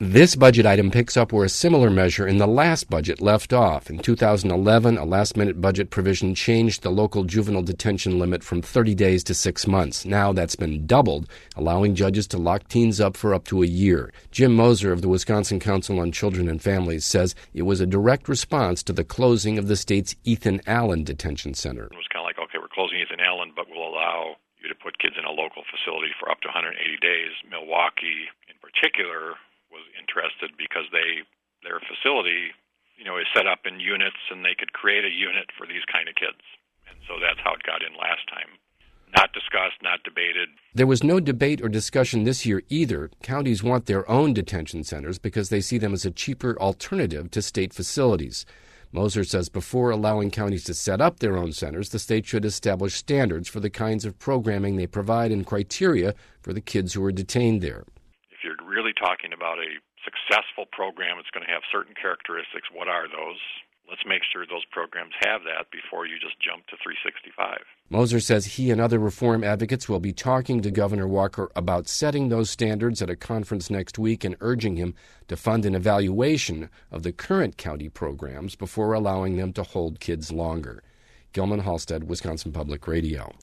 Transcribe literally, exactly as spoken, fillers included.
This budget item picks up where a similar measure in the last budget left off. In two thousand eleven, a last-minute budget provision changed the local juvenile detention limit from thirty days to six months. Now that's been doubled, allowing judges to lock teens up for up to a year. Jim Moser of the Wisconsin Council on Children and Families says it was a direct response to the closing of the state's Ethan Allen Detention Center. It was kind of like, okay, we're closing Ethan Allen, but we'll allow you to put kids in a local facility for up to one hundred eighty days. Milwaukee, in particular, was interested because they their facility, you know, is set up in units, and they could create a unit for these kind of kids. And so that's how it got in last time. Not discussed, not debated. There was no debate or discussion this year either. Counties want their own detention centers because they see them as a cheaper alternative to state facilities. Moser says before allowing counties to set up their own centers, the state should establish standards for the kinds of programming they provide and criteria for the kids who are detained there. If you're really talking about a successful program, it's going to have certain characteristics. What are those? Let's make sure those programs have that before you just jump to three sixty-five. Moser says he and other reform advocates will be talking to Governor Walker about setting those standards at a conference next week and urging him to fund an evaluation of the current county programs before allowing them to hold kids longer. Gilman Halstead, Wisconsin Public Radio.